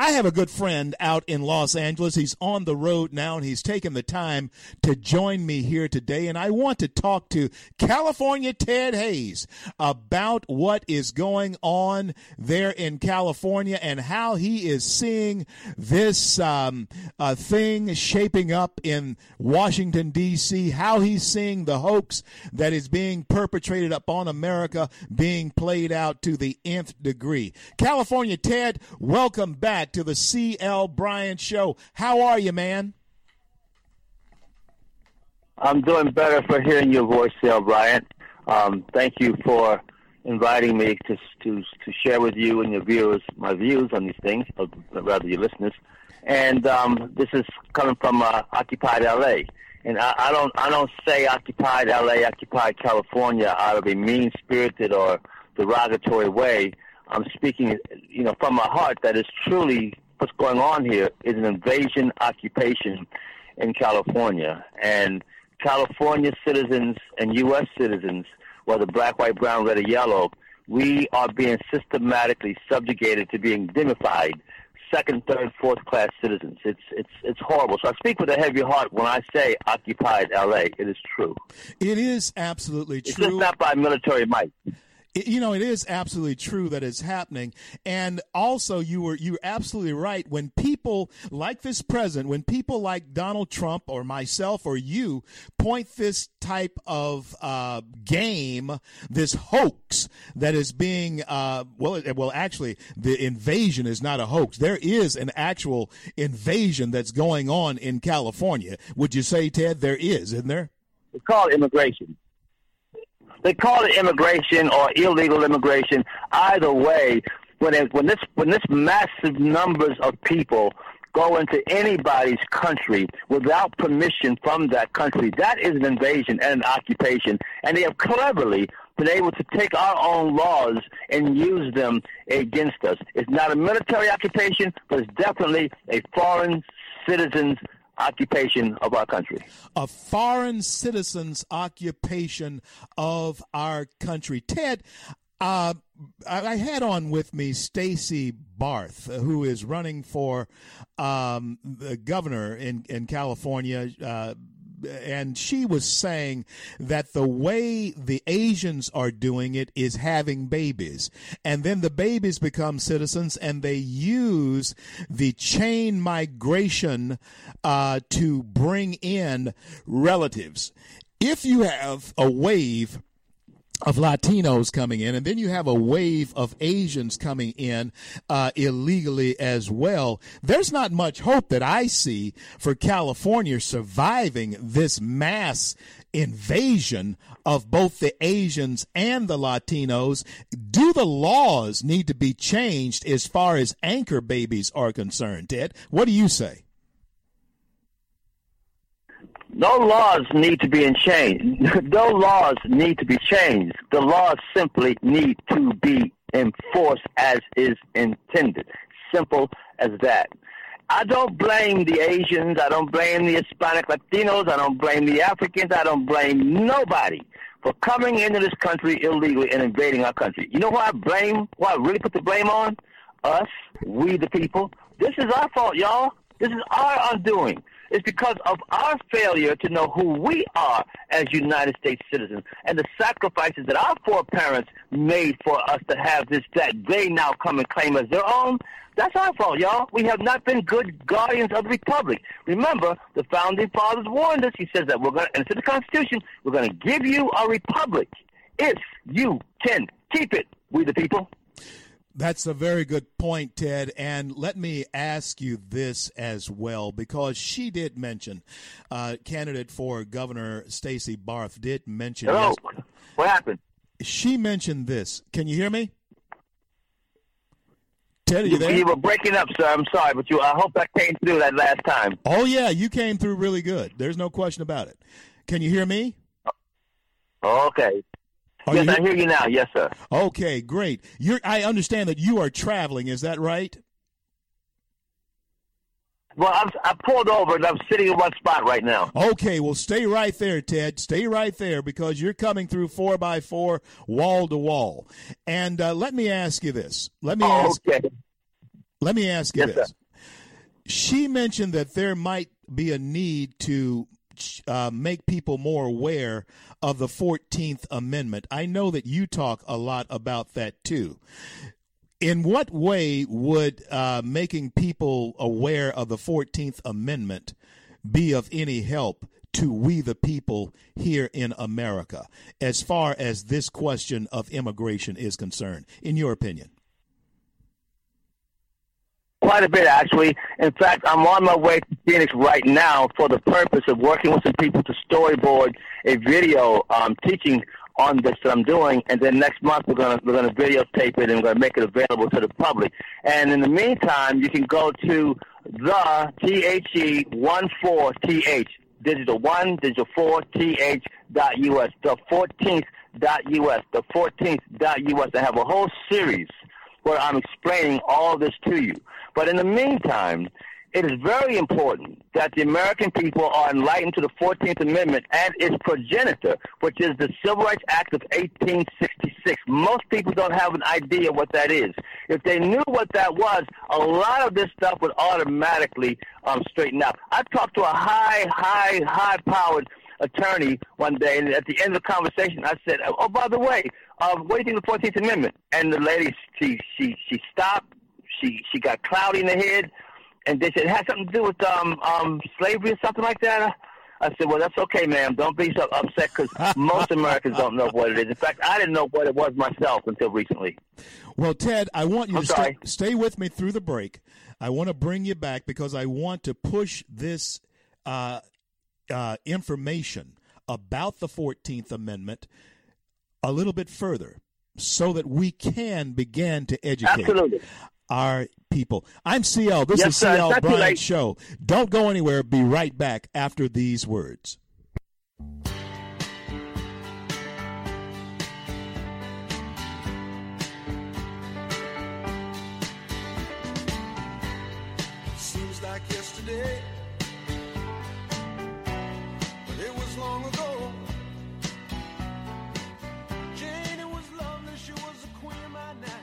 I have a good friend out in Los Angeles. He's on the road now, and he's taken the time to join me here today. And I want to talk to California Ted Hayes about what is going on there in California and how he is seeing this thing shaping up in Washington, D.C., how he's seeing the hoax that is being perpetrated upon America being played out to the nth degree. California Ted, welcome back to the C.L. Bryant Show. How are you, man? I'm doing better for hearing your voice, C.L. Bryant. Thank you for inviting me to share with you and your viewers my views on these things, or rather your listeners. And this is coming from Occupied L.A. And I don't say Occupied L.A., Occupied California out of a mean-spirited or derogatory way. I'm speaking, from my heart that is truly what's going on here is an invasion occupation in California. And California citizens and U.S. citizens, whether black, white, brown, red, or yellow, we are being systematically subjugated to being dignified second, third, fourth class citizens. It's horrible. So I speak with a heavy heart when I say Occupied L.A. It is true. It is absolutely true. It's just not by military might. It is absolutely true that it's happening. And also, you're absolutely right. When people like this president, when people like Donald Trump or myself or you point this type of game, this hoax that is being, actually, the invasion is not a hoax. There is an actual invasion that's going on in California. Would you say, Ted, there is, isn't there? It's called immigration. They call it immigration or illegal immigration. Either way, when this massive numbers of people go into anybody's country without permission from that country, that is an invasion and an occupation. And they have cleverly been able to take our own laws and use them against us. It's not a military occupation, but it's definitely a foreign citizen's occupation of our country. A foreign citizen's occupation of our country. Ted, I had on with me Stacey Barth, who is running for the governor in California, and she was saying that the way the Asians are doing it is having babies. And then the babies become citizens, and they use the chain migration to bring in relatives. If you have a wave of Latinos coming in, and then you have a wave of Asians coming in illegally as well, there's not much hope that I see for California surviving this mass invasion of both the Asians and the Latinos. Do the laws need to be changed as far as anchor babies are concerned, Ted? What do you say? No laws need to be changed. No laws need to be changed. The laws simply need to be enforced as is intended. Simple as that. I don't blame the Asians. I don't blame the Hispanic Latinos. I don't blame the Africans. I don't blame nobody for coming into this country illegally and invading our country. You know who I blame? Who I really put the blame on? Us, we the people. This is our fault, y'all. This is our undoing. It's because of our failure to know who we are as United States citizens and the sacrifices that our foreparents made for us to have this that they now come and claim as their own. That's our fault, y'all. We have not been good guardians of the Republic. Remember, the Founding Fathers warned us. He says that we're going to, and it's in the Constitution, we're going to give you a republic if you can keep it, we the people. That's a very good point, Ted. And let me ask you this as well, because she did mention, candidate for Governor Stacey Barth did mention. Hello. What happened? She mentioned this. Can you hear me? Ted, are you there? You were breaking up, sir. I'm sorry, but I hope I came through that last time. Oh, yeah, you came through really good. There's no question about it. Can you hear me? Okay. Yes, I hear you now. Yes, sir. Okay, great. I understand that you are traveling. Is that right? Well, I pulled over and I'm sitting in one spot right now. Okay, well, stay right there, Ted. Stay right there because you're coming through 4x4, wall to wall. And let me ask you this. Okay. Let me ask you Yes, this. sir. She mentioned that there might be a need to make people more aware of the 14th Amendment. I know that you talk a lot about that too. In what way would making people aware of the 14th Amendment be of any help to we the people here in America as far as this question of immigration is concerned, in your opinion? Quite a bit, actually. In fact, I'm on my way to Phoenix right now for the purpose of working with some people to storyboard a video teaching on this that I'm doing, and then next month we're gonna videotape it and we're gonna make it available to the public. And in the meantime, you can go to the THE14TH digital 1 digital 4th.us, the 14th.us, the 14th.us. I have a whole series where I'm explaining all this to you. But in the meantime, it is very important that the American people are enlightened to the 14th Amendment and its progenitor, which is the Civil Rights Act of 1866. Most people don't have an idea what that is. If they knew what that was, a lot of this stuff would automatically straighten out. I talked to a high-powered attorney one day, and at the end of the conversation, I said, "Oh, by the way, what do you think of the 14th Amendment?" And the lady, she stopped. She got cloudy in the head, and they said it had something to do with slavery or something like that. I said, "Well, that's okay, ma'am. Don't be so upset, because most Americans don't know what it is. In fact, I didn't know what it was myself until recently." Well, Ted, I want you to stay with me through the break. I want to bring you back because I want to push this information about the 14th Amendment a little bit further so that we can begin to educate our people. I'm CL. This is CL Bryant Show. Don't go anywhere. Be right back after these words. Seems like yesterday, but it was long ago. Jane, it was lovely. She was the queen of my night.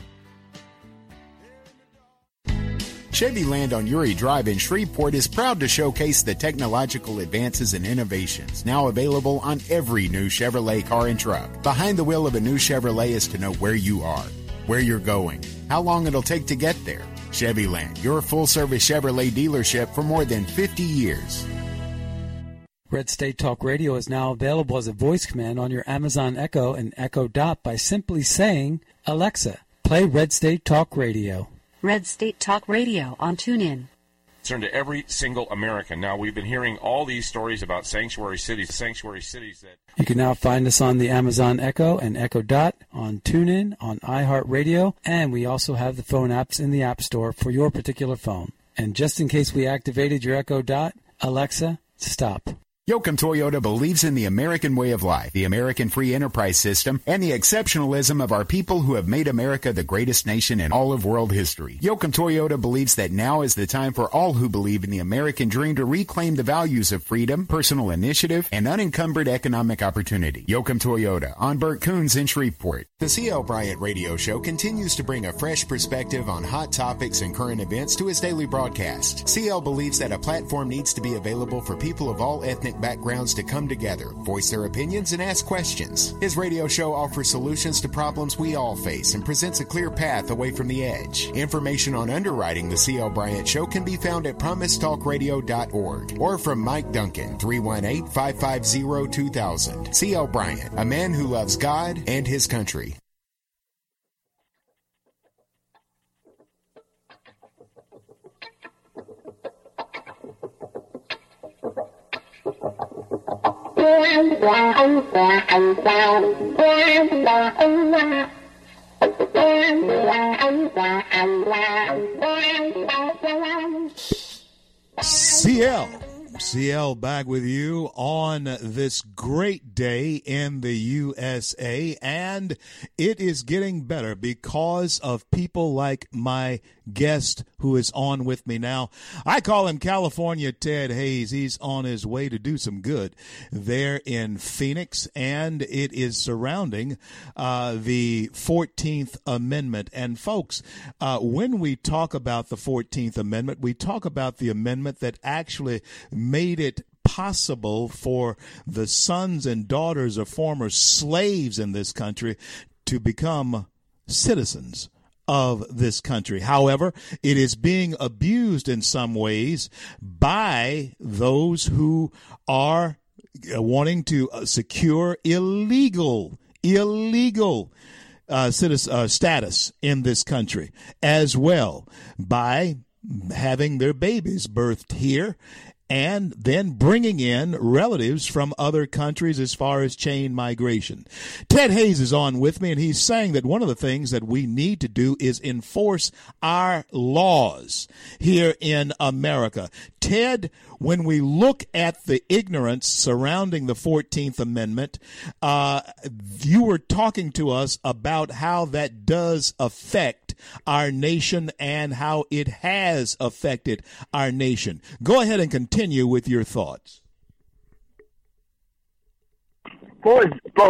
Chevy Land on Uri Drive in Shreveport is proud to showcase the technological advances and innovations now available on every new Chevrolet car and truck. Behind the wheel of a new Chevrolet is to know where you are, where you're going, how long it'll take to get there. Chevy Land, your full-service Chevrolet dealership for more than 50 years. Red State Talk Radio is now available as a voice command on your Amazon Echo and Echo Dot by simply saying, "Alexa, play Red State Talk Radio." Red State Talk Radio on TuneIn. Concern to every single American. Now, we've been hearing all these stories about sanctuary cities that... You can now find us on the Amazon Echo and Echo Dot, on TuneIn, on iHeartRadio, and we also have the phone apps in the App Store for your particular phone. And just in case we activated your Echo Dot, Alexa, stop. Yoakum Toyota believes in the American way of life, the American free enterprise system, and the exceptionalism of our people who have made America the greatest nation in all of world history. Yoakum Toyota believes that now is the time for all who believe in the American dream to reclaim the values of freedom, personal initiative, and unencumbered economic opportunity. Yoakum Toyota on Burt Coons in Shreveport. The C.L. Bryant Radio Show continues to bring a fresh perspective on hot topics and current events to his daily broadcast. C.L. believes that a platform needs to be available for people of all ethnic backgrounds to come together, voice their opinions, and ask questions. His radio show offers solutions to problems we all face and presents a clear path away from the edge. Information on underwriting the C.L. Bryant Show can be found at promisetalkradio.org or from Mike Duncan, 318-550-2000. C.L. Bryant, a man who loves God and his country. CL back with you on this great day in the USA, and it is getting better because of people like my guest who is on with me now. I call him California Ted Hayes. He's on his way to do some good there in Phoenix, and it is surrounding the 14th Amendment. And folks, when we talk about the 14th Amendment, we talk about the amendment that actually made it possible for the sons and daughters of former slaves in this country to become citizens of this country. However, it is being abused in some ways by those who are wanting to secure illegal status in this country, as well by having their babies birthed here and then bringing in relatives from other countries as far as chain migration. Ted Hayes is on with me, and he's saying that one of the things that we need to do is enforce our laws here in America. Ted, when we look at the ignorance surrounding the 14th Amendment, you were talking to us about how that does affect our nation and how it has affected our nation. Go ahead and continue with your thoughts. For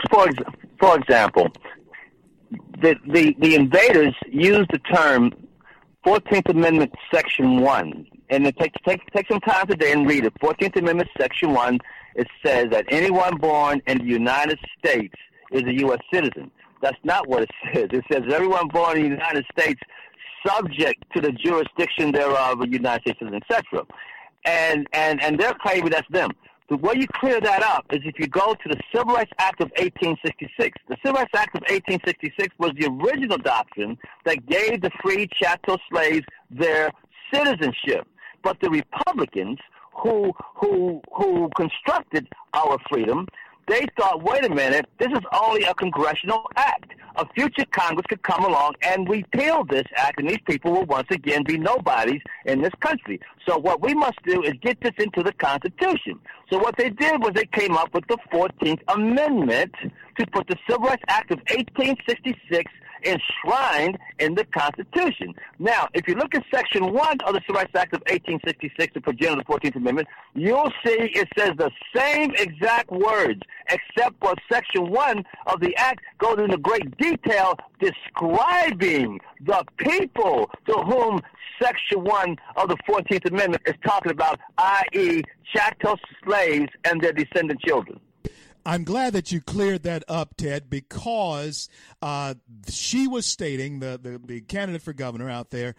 example, the invaders used the term 14th Amendment Section 1. And it take some time today and read it. 14th Amendment Section 1, it says that anyone born in the United States is a U.S. citizen. That's not what it says. It says everyone born in the United States subject to the jurisdiction thereof of the United States, etc. And they're claiming that's them. The way you clear that up is if you go to the Civil Rights Act of 1866. The Civil Rights Act of 1866 was the original doctrine that gave the free chattel slaves their citizenship. But the Republicans who constructed our freedom, they thought, wait a minute, this is only a congressional act. A future Congress could come along and repeal this act, and these people will once again be nobodies in this country. So what we must do is get this into the Constitution. So what they did was they came up with the 14th Amendment to put the Civil Rights Act of 1866 enshrined in the Constitution. Now, if you look at Section 1 of the Civil Rights Act of 1866, the progenitor of the 14th Amendment, you'll see it says the same exact words, except for Section 1 of the Act goes into great detail describing the people to whom Section 1 of the 14th Amendment is talking about, i.e., chattel slaves and their descendant children. I'm glad that you cleared that up, Ted, because she was stating, the candidate for governor out there,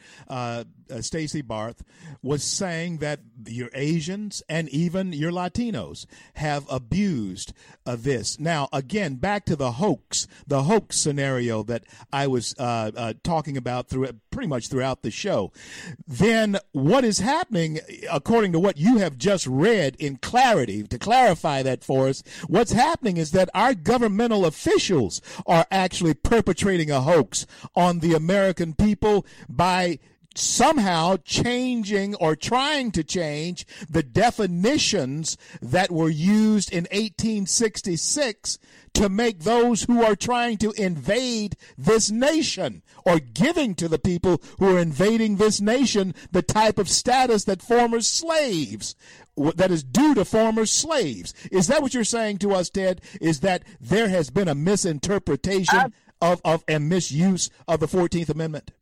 Stacey Barth, was saying that your Asians and even your Latinos have abused this. Now, again, back to the hoax scenario that I was talking about pretty much throughout the show. Then what is happening, according to what you have just read in clarity, to clarify that for us, what's happening is that our governmental officials are actually perpetrating a hoax on the American people by somehow changing or trying to change the definitions that were used in 1866 to make those who are trying to invade this nation, or giving to the people who are invading this nation the type of status that former slaves, that is due to former slaves. Is that what you're saying to us, Ted? Is that there has been a misinterpretation of and misuse of the 14th Amendment?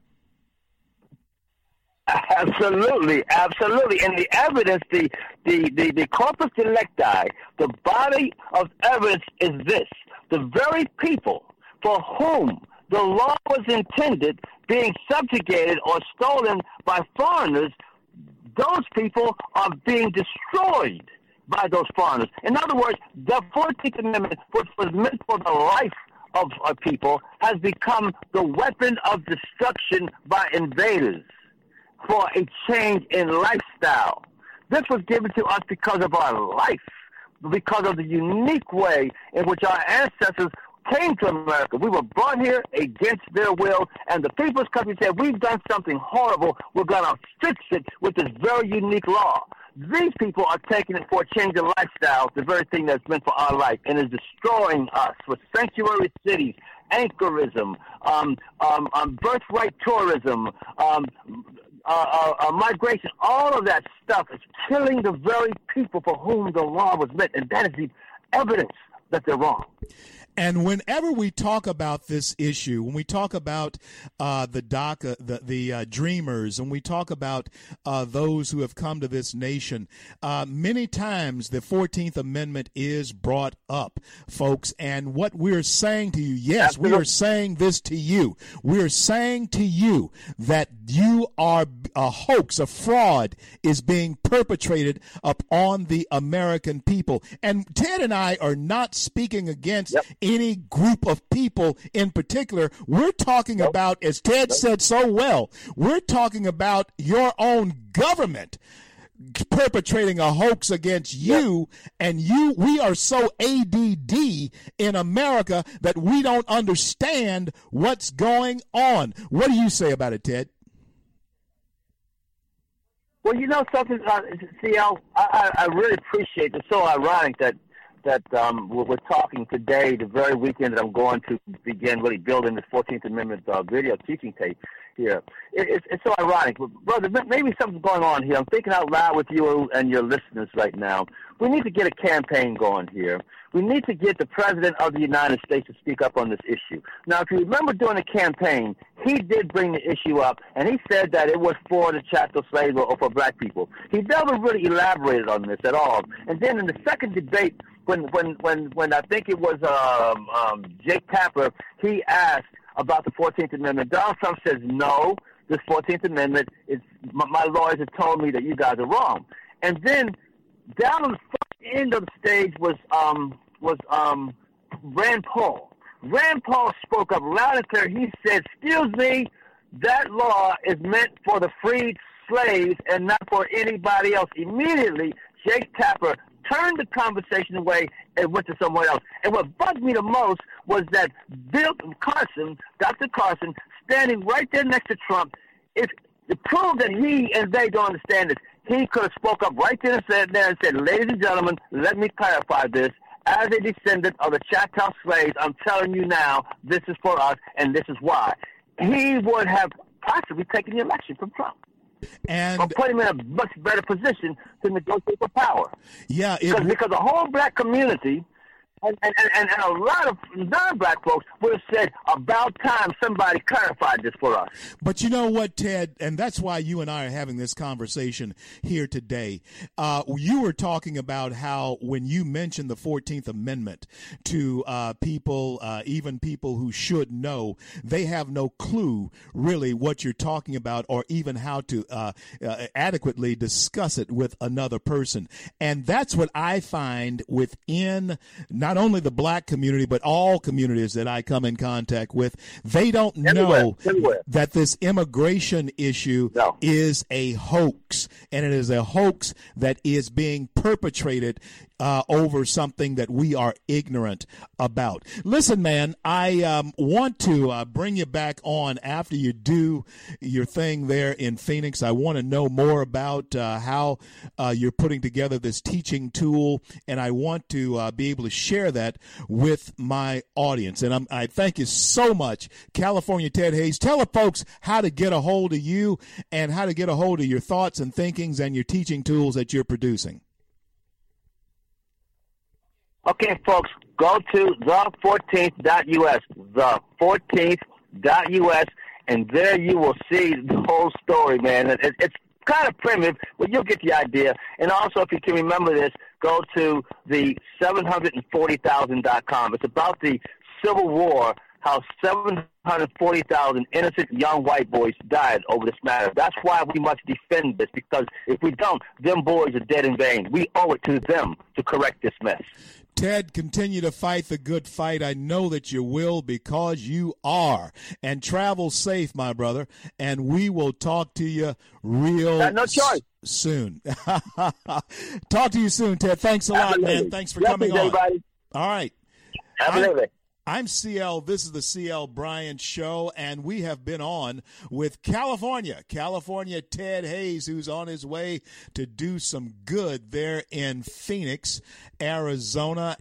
Absolutely. And the evidence, the corpus delicti, the body of evidence is this. The very people for whom the law was intended being subjugated or stolen by foreigners, those people are being destroyed by those foreigners. In other words, the 14th Amendment, which was meant for the life of a people, has become the weapon of destruction by invaders for a change in lifestyle. This was given to us because of our life, because of the unique way in which our ancestors came to America. We were brought here against their will, and the people's country said, we've done something horrible, we're going to fix it with this very unique law. These people are taking it for a change in lifestyle, the very thing that's meant for our life, and is destroying us with sanctuary cities anchorism, birthright tourism, migration, all of that stuff is killing the very people for whom the law was meant, and that is the evidence that they're wrong. And whenever we talk about this issue, when we talk about the DACA, the dreamers, and we talk about those who have come to this nation, many times the 14th Amendment is brought up, folks. And what we're saying to you, yes, we are saying this to you. We're saying to you that you are a hoax, a fraud is being perpetrated upon the American people. And Ted and I are not speaking against any group of people in particular. We're talking about, as Ted said so well, we're talking about your own government perpetrating a hoax against you, and we are so ADD in America that we don't understand what's going on. What do you say about it, Ted? Well, you know something, CL, I really appreciate it. It's so ironic that we're talking today, the very weekend that I'm going to begin really building this 14th Amendment video teaching tape here. It's so ironic. Brother, maybe something's going on here. I'm thinking out loud with you and your listeners right now. We need to get a campaign going here. We need to get the President of the United States to speak up on this issue. Now, if you remember during the campaign, he did bring the issue up, and he said that it was for the chattel slaves or for black people. He never really elaborated on this at all. And then in the second debate, when I think it was Jake Tapper, he asked about the 14th Amendment. Donald Trump says, no, this 14th Amendment, my lawyers have told me that you guys are wrong. And then down on the front end of the stage was Rand Paul. Rand Paul spoke up loud and clear. He said, excuse me, that law is meant for the freed slaves and not for anybody else. Immediately, Jake Tapper turned the conversation away and went to somewhere else. And what bugged me the most was that Bill Carson, Dr. Carson, standing right there next to Trump, to prove that he and they don't understand this, he could have spoke up right there and said, ladies and gentlemen, let me clarify this. As a descendant of the chattel slaves, I'm telling you now, this is for us, and this is why. He would have possibly taken the election from Trump. And or put him in a much better position to negotiate for power. Yeah, because the whole black community and a lot of non-black folks would have said, about time somebody clarified this for us. But you know what, Ted, and that's why you and I are having this conversation here today. You were talking about how when you mentioned the 14th Amendment to people, even people who should know, they have no clue really what you're talking about or even how to adequately discuss it with another person. And that's what I find within not only the black community, but all communities that I come in contact with. They don't know that this immigration issue is a hoax, and it is a hoax that is being perpetrated over something that we are ignorant about. Listen, man, I want to bring you back on after you do your thing there in Phoenix. I want to know more about how you're putting together this teaching tool, and I want to be able to share that with my audience. And I thank you so much, California Ted Hayes. Tell the folks how to get a hold of you and how to get a hold of your thoughts and thinkings and your teaching tools that you're producing. Okay, folks, go to the14th.us, the14th.us, and there you will see the whole story, man. It's kind of primitive, but you'll get the idea. And also, if you can remember this, go to the 740,000.com. It's about the Civil War, how 740,000 innocent young white boys died over this matter. That's why we must defend this, because if we don't, them boys are dead in vain. We owe it to them to correct this mess. Ted, continue to fight the good fight. I know that you will, because you are. And travel safe, my brother. And we will talk to you soon. Talk to you soon, Ted. Thanks a lot, man. Thanks for coming on. Everybody. All right. Absolutely. I'm CL. This is the CL Bryant Show, and we have been on with California Ted Hayes, who's on his way to do some good there in Phoenix, Arizona.